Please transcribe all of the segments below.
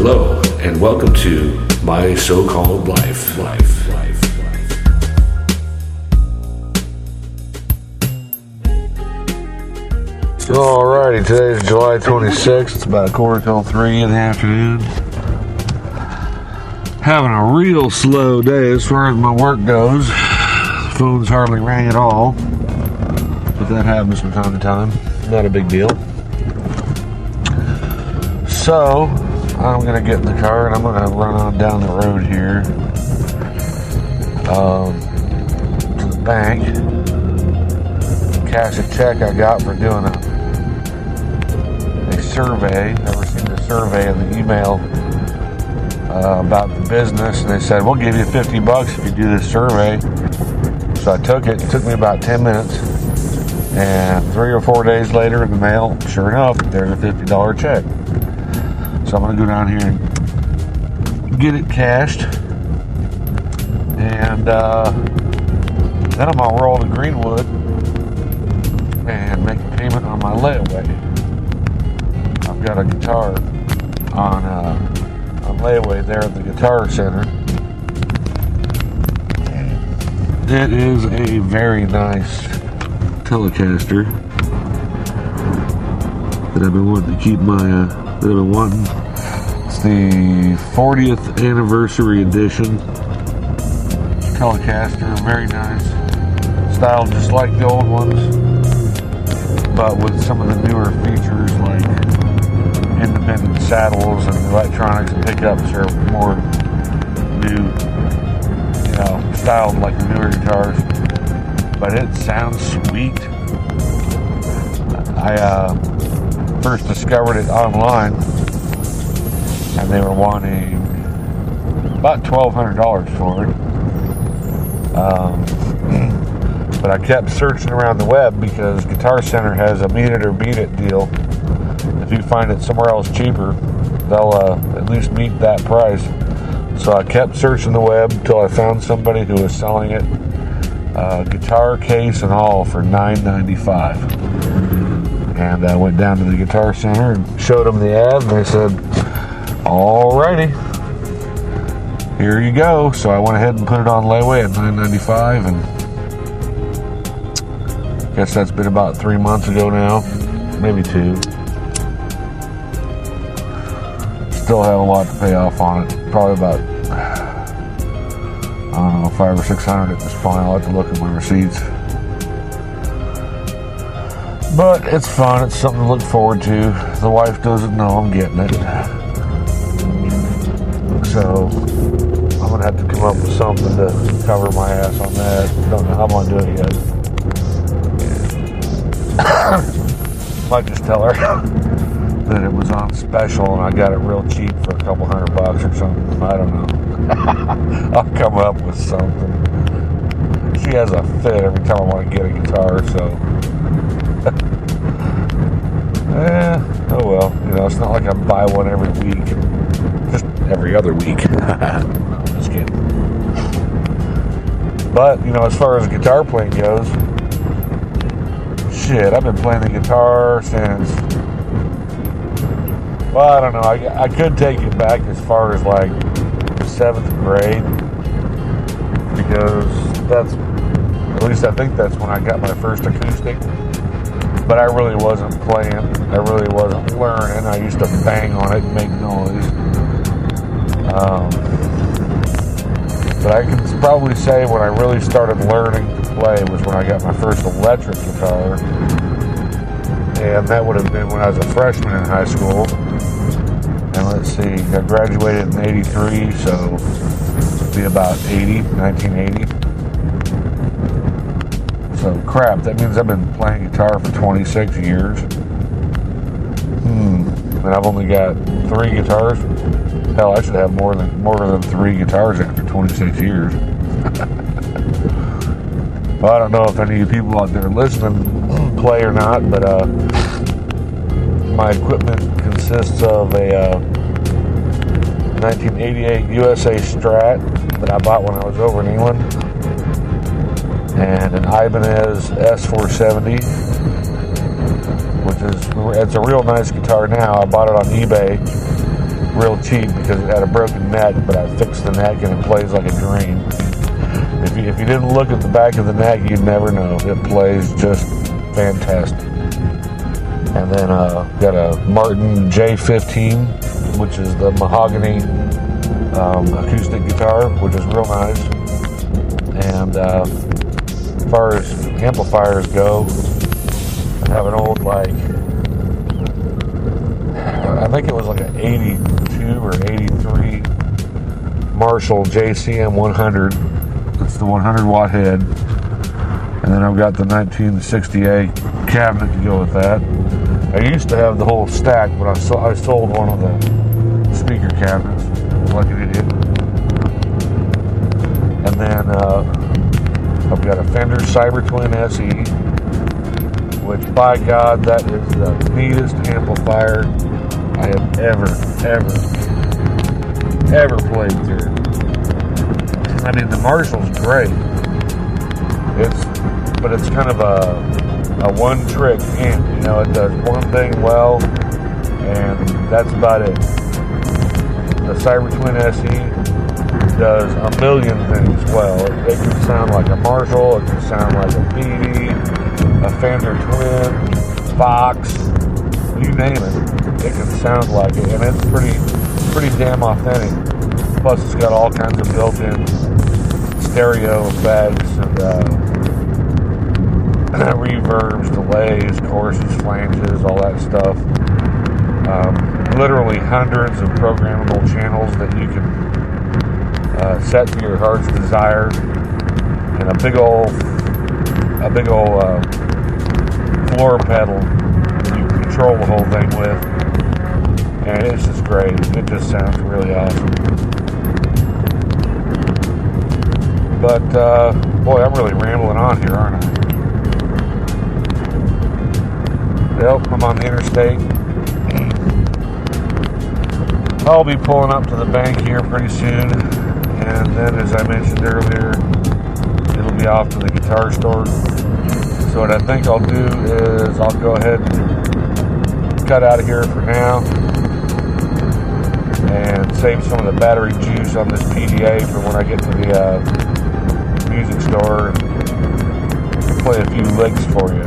Hello, and welcome to My So-Called Life. Alrighty, today's July 26th. It's about 2:45 in the afternoon. Having a real slow day as far as my work goes. The phone's hardly rang at all. But that happens from time to time. Not a big deal. So, I'm going to get in the car and I'm going to run on down the road here to the bank. Cash a check I got for doing a survey. I received a survey in the email about the business, and they said, we'll give you $50 if you do this survey. So I took it. It took me about 10 minutes, and 3 or 4 days later in the mail, sure enough, there's a $50 check. So I'm going to go down here and get it cashed, and then I'm going to roll to Greenwood and make a payment on my layaway. I've got a guitar on layaway there at the Guitar Center. It is a very nice Telecaster that I've been wanting to keep It's the 40th anniversary edition Telecaster, very nice. Styled just like the old ones, but with some of the newer features like independent saddles and electronics and pickups are more new, styled like the newer guitars. But it sounds sweet. I first discovered it online, and they were wanting about $1,200 for it. But I kept searching around the web because Guitar Center has a meet it or beat it deal. If you find it somewhere else cheaper, they'll at least meet that price. So I kept searching the web until I found somebody who was selling it, guitar case and all, for $9.95. And I went down to the Guitar Center and showed them the ad, and they said, alrighty, here you go. So I went ahead and put it on layaway at $9.95, and I guess that's been about 3 months ago now, maybe 2. Still have a lot to pay off on it. Probably about, I don't know, $500 or $600 at this point. I'll have to look at my receipts. But it's fun. It's something to look forward to. The wife doesn't know I'm getting it. So I'm going to have to come up with something to cover my ass on that. Don't know how I'm going to do it yet. Might just tell her that it was on special and I got it real cheap for a couple $100 or something. I don't know. I'll come up with something. She has a fit every time I want to get a guitar, so oh well. It's not like I buy one every week. Just every other week. No, just kidding. But, as far as guitar playing goes, shit, I've been playing the guitar since, well, I don't know. I could take it back as far as like 7th grade, because at least I think that's when I got my first acoustic. But I really wasn't playing. I really wasn't learning. I used to bang on it and make noise. But I can probably say when I really started learning to play was when I got my first electric guitar. And that would have been when I was a freshman in high school. And let's see, I graduated in 83, so it'd be about 1980. So crap, that means I've been playing guitar for 26 years. And I've only got 3 guitars. Hell, I should have more than 3 guitars after 26 years. Well, I don't know if any of you people out there listening play or not, but my equipment consists of a 1988 USA Strat that I bought when I was over in England, and an Ibanez S470, which is, it's a real nice guitar now. I bought it on eBay real cheap because it had a broken neck, but I fixed the neck and it plays like a dream. If you didn't look at the back of the neck, you'd never know. It plays just fantastic. And then got a Martin J15, which is the mahogany acoustic guitar, which is real nice. And as far as amplifiers go, I have an old, I think it was like an 82 or 83 Marshall JCM 100. It's the 100 watt head. And then I've got the 1968 cabinet to go with that. I used to have the whole stack, but I sold one of the speaker cabinets like an idiot. And then I've got a Fender Cyber Twin SE, which, by God, that is the neatest amplifier I have ever played through. I mean, the Marshall's great. But it's kind of a one-trick amp. You know, it does one thing well, and that's about it. The Cyber Twin SE does a million things well. It can sound like a Marshall, it can sound like a PD, a Fender Twin, Fox, you name it. It can sound like it, and it's pretty damn authentic. Plus, it's got all kinds of built-in stereo effects and reverbs, delays, choruses, flanges, all that stuff. Literally hundreds of programmable channels that you can set to your heart's desire, and a big old floor pedal that you can control the whole thing with, and it's just great. It just sounds really awesome. But boy, I'm really rambling on here, aren't I? Yep, I'm on the interstate. I'll be pulling up to the bank here pretty soon, and then, as I mentioned earlier, it'll be off to the guitar store. So what I think I'll do is I'll go ahead and cut out of here for now and save some of the battery juice on this PDA for when I get to the music store and play a few licks for you.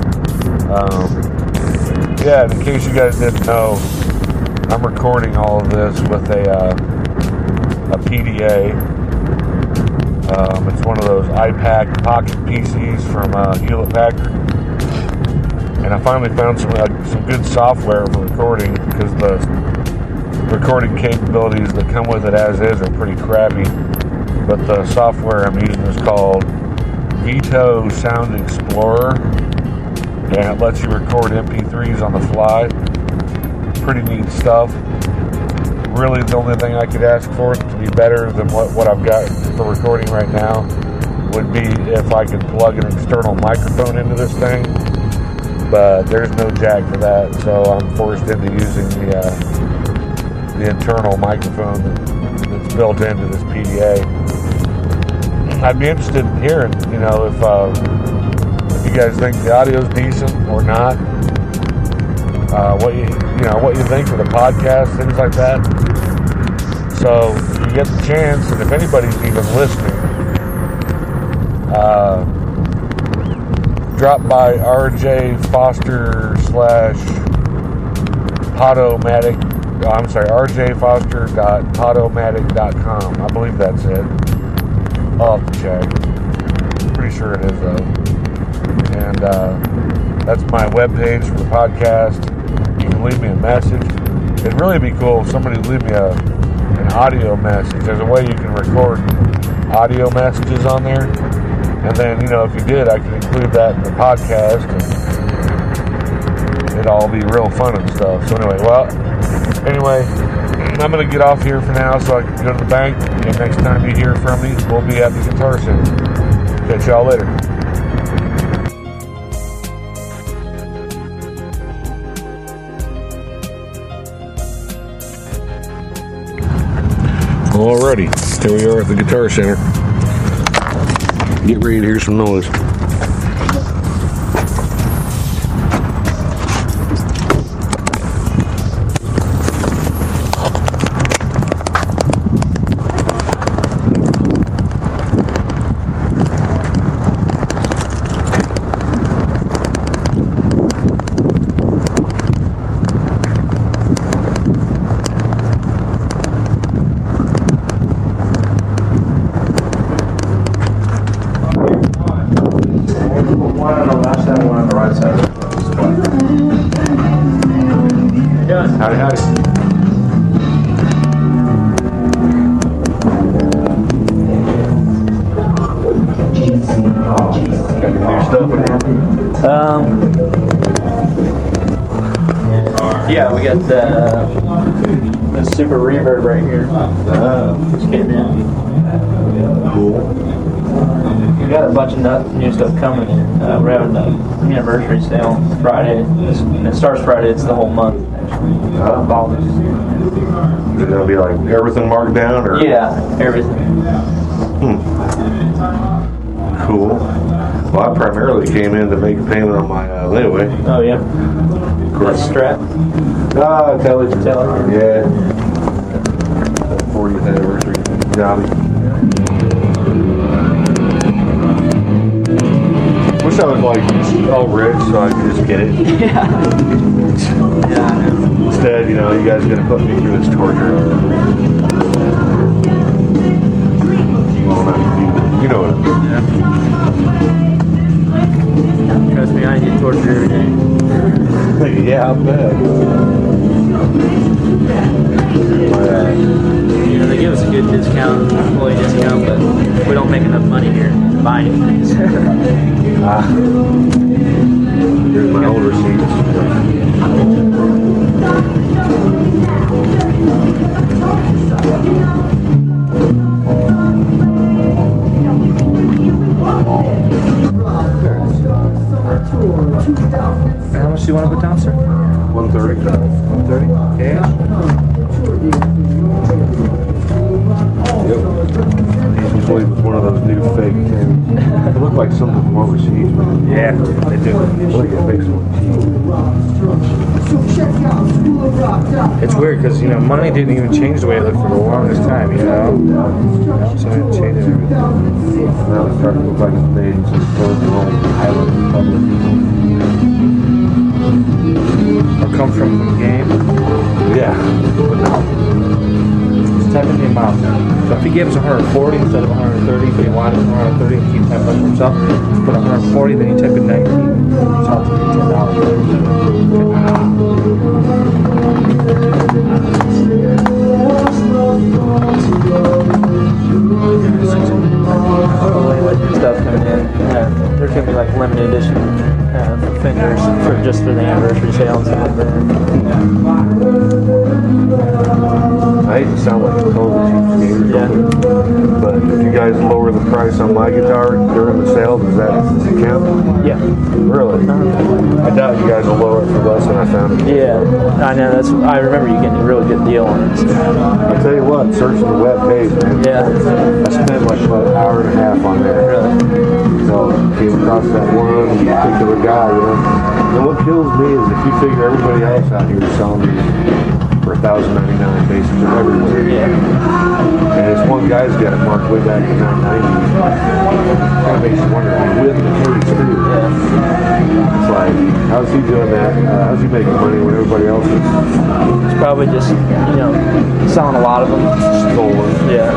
Yeah, in case you guys didn't know, I'm recording all of this with a PDA. It's one of those iPad Pocket PCs from Hewlett-Packard, and I finally found some good software for recording, because the recording capabilities that come with it as is are pretty crappy. But the software I'm using is called Vito Sound Explorer, and it lets you record MP3s on the fly. Pretty neat stuff. Really, the only thing I could ask for it to be better than what I've got for recording right now would be if I could plug an external microphone into this thing. But there's no jack for that, so I'm forced into using the internal microphone that's built into this PDA. I'd be interested in hearing, if you guys think the audio's decent or not. What you think of the podcast, things like that. So if you get the chance, and if anybody's even listening, drop by RJ Foster /Podomatic. rjfoster.podomatic.com. I believe that's it. I'll have to check. Pretty sure it is though. And that's my webpage for the podcast. You can leave me a message. It'd really be cool if somebody would leave me an audio message. There's a way you can record audio messages on there. And then, if you did, I could include that in the podcast. And it'd all be real fun and stuff. So anyway, I'm going to get off here for now so I can go to the bank. And next time you hear from me, we'll be at the Guitar Center. Catch y'all later. Alrighty, here we are at the Guitar Center. Get ready to hear some noise. stuff in here? Yeah, we got the Super Reverb right here. Just came in. Cool. We got a bunch of new stuff coming. We're having an anniversary sale Friday. It starts Friday. It's the whole month. Is it gonna be like everything marked down, or? Yeah, everything. Cool. Well, I primarily came in to make a payment on my layaway. Oh yeah. That's strap. Intelligent. Yeah. 40th anniversary jobby. Wish I was like all rich so I could just get it. Yeah. Yeah, I know. Instead, you know, you guys are gonna put me through this torture. Well, not you. You know what? Yeah. Trust me, I get tortured every day. Yeah, I bet. You know, they give us a good discount, employee discount, but we don't make enough money here buying things. Here's my old receipts. How much do you want to put down, sir? 130. 130. Cash? Yep. These was one of those new fake tins. They look like something from overseas, man. Yeah, they do. Look at big one. It's weird because, you know, money didn't even change the way it looked for the longest time, you know? So it changed everything. Now it's starting to look like it's made in some closed home island republic. Or come from the game. Yeah. Just type in the amount. So if he gives 140 instead of 130, if he wanted 130 and keep typing for himself, put 140, then you type in 19. So I'll take stuff coming in. There's gonna be like limited edition fenders just for the anniversary sale and stuff like that. I hate to sound like a total cheapskate or something, but if you guys lower the price on my guitar during the sale, does that count? Yeah. Really? I doubt you guys will lower it for less than I found it. Yeah, I know. I remember you getting a really good deal on it. So. I'll tell you what, searching the web page, man. Yeah. I spent like about an hour and a half on there. Really? So came across that one particular guy, you know. And what kills me is if you figure everybody else out here is selling these for $1,099 basically everywhere. Yeah. And this one guy's got it marked way back in 1990. Kind of makes you wonder, with the 30 screw. Yeah. It's like, how's he doing that? How's he making money when everybody else is It's probably just, you know, selling a lot of them. stolen? Yeah.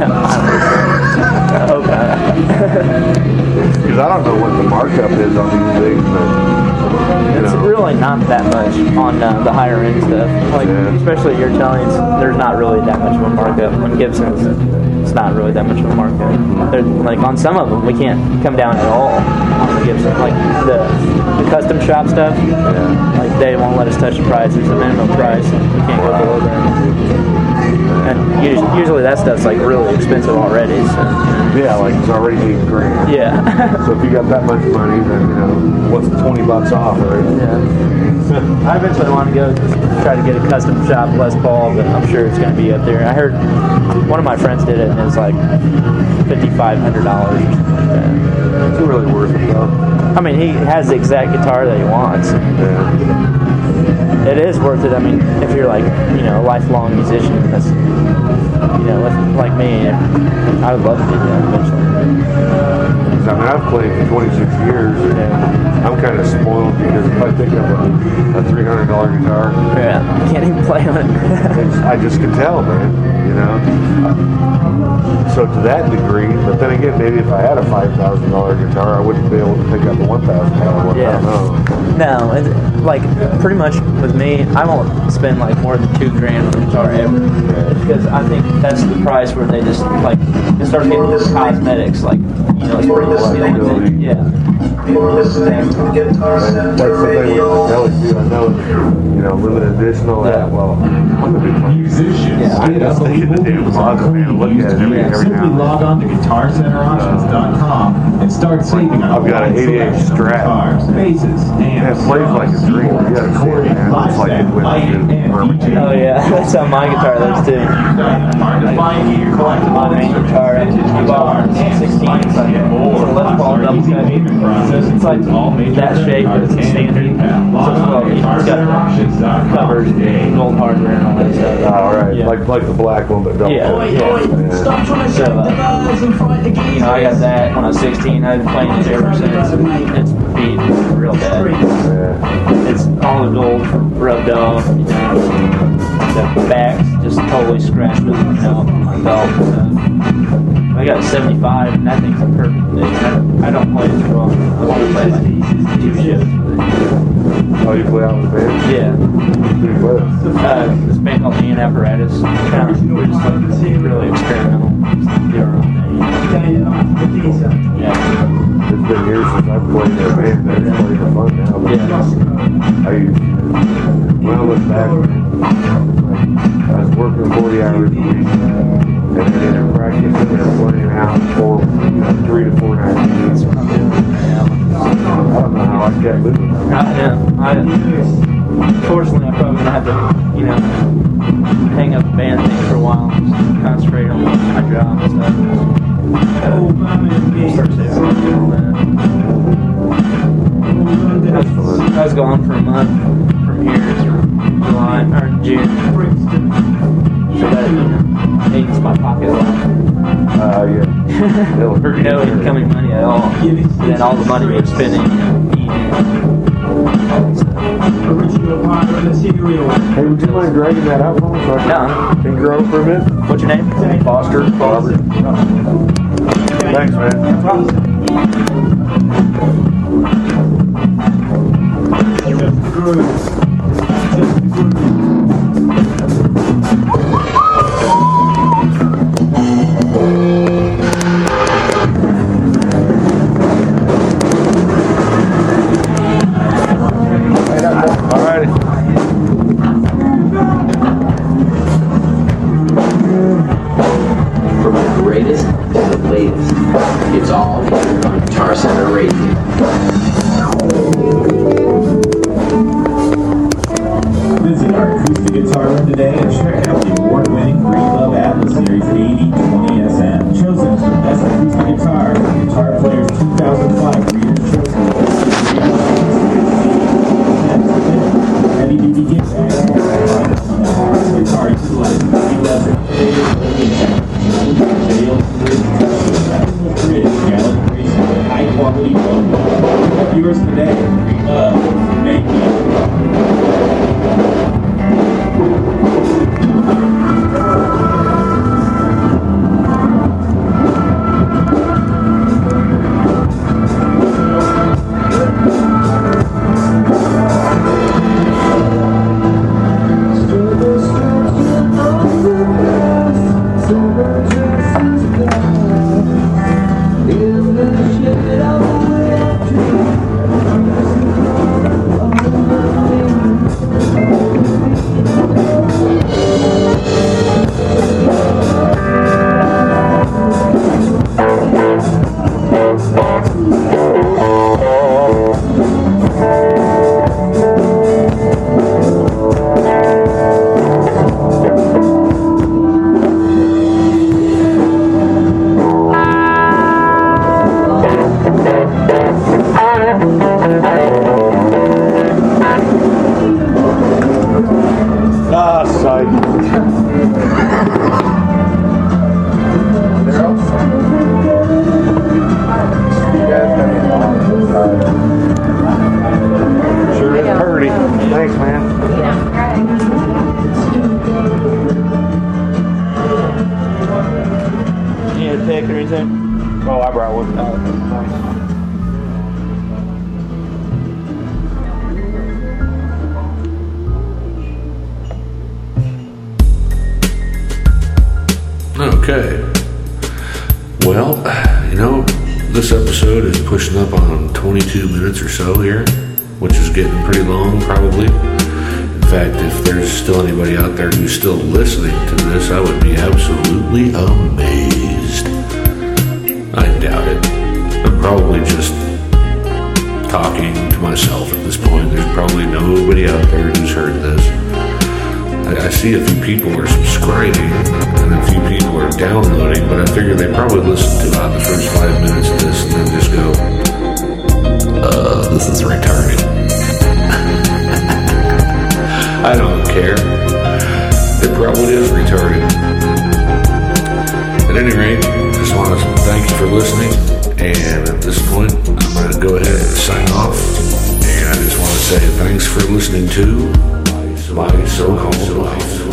I hope not. Because I don't know what the markup is on these things, but you It's know. really not that much on the higher end stuff. Like, especially your Italians, there's not really that much of a markup. On Gibsons, it's not really that much of a markup. They're, like, on some of them, we can't come down at all on the Gibson. Like, the custom shop stuff, like, they won't let us touch the price. There's a minimum price. We can't go below that. And usually that stuff's, like, really expensive already, so. Yeah, like it's already $8,000. Yeah. So if you got that much money, then you know what's $20 off, right? Yeah. I eventually want to go try to get a custom shop Les Paul, but I'm sure it's going to be up there. I heard one of my friends did it, and it was like $5,500 or something like that. It's really worth it, though. I mean, he has the exact guitar that he wants. Yeah. It is worth it. I mean, if you're like, you know, a lifelong musician, that's, you know, like me, I would love to do that eventually. I mean, I've played for 26 years, and I'm kind of spoiled because if I pick up a $300 guitar, Yeah, can't even play on it. I just can tell, man, you know? So to that degree, but then again, maybe if I had a $5,000 guitar, I wouldn't be able to pick up a $1,000 one. Yeah. I don't know. No, it's, like, pretty much with me, I won't spend like more than $2,000 on a guitar ever, because I think that's the price where they just like it starts getting to the cosmetics, like, you know, it's pretty much the only thing. Yeah. That's the thing with Kelly too. I know, limited edition, all that. Well, I'm a big fan. Musicians I just think the damn log, man. Look at it every Simply now and log on to GuitarCenterAuctions.com and start saving on I've got an 88 Strat. guitars, basses, amps, It plays like a dream. You gotta see it, man. It's like it went to Oh yeah, that's how my guitar looks too. Hard to find here. Collect My main guitar, I bought one in 16. It's a Les Paul double cut. It's like that shape, but it's a standard. So it's got covered gold hardware and all that stuff. all right, Yeah. like the black one, but double. Yeah. So, I got that when I was 16. I've been playing it ever since. It's beat real bad. Yeah. It's all the gold rubbed off. The back's just totally scratched with my belt and stuff. I got a 75, and that thing's a perfect condition. I don't play it too often. I want to play like 2 shifts. Oh, you play out with the band? Yeah. Who you play with? This band called The Apparatus. We're just like really experimental. Do our own thing. Yeah. It's been years since I've played that band. It's playing for fun now. But Yeah. I used to, when I look back, I was working 40 hours a week. And then in practice, and then playing out for 3 to 4 nights a week. I don't know how I kept living. Unfortunately, I'm probably gonna have to, hang up the band thing for a while, and just concentrate on my job and stuff. Start saving money and all that. I was gone for a month from here to July or June, so that aids my pocket a lot. Yeah. No incoming money at all. And then all the money we're spending, eating. Hey, would you mind dragging that out for me so I can grow for a bit? What's your name? Foster. Robert. Thanks, man. Alrighty. From the greatest to the latest, it's all here on Guitar Center Radio. Visit our acoustic guitar room today and check out the award-winning Breedlove Atlas Series 8020 SM, chosen as the best acoustic guitar for Guitar Players 2005 Reader's Choice Award. Heavy duty gift bag, guitar utilizes Breedlove's high quality wood. Yours today, Breedlove, make it. Sure is pretty. Thanks, man. You need a pick or anything? Oh, I brought one. Okay. Well, This episode is pushing up on 22 minutes or so here, which is getting pretty long probably. In fact, if there's still anybody out there who's still listening to this, I would be absolutely amazed. I doubt it. I'm probably just talking to myself at this point. There's probably nobody out there who's heard this. I see a few people are subscribing and a few people are downloading, but I figure they probably listen to about the first 5 minutes of this and then just go, this is retarded. I don't care. It probably is retarded. At any rate, just want to thank you for listening, and at this point, I'm going to go ahead and sign off, and I just want to say thanks for listening to My So-Called Life.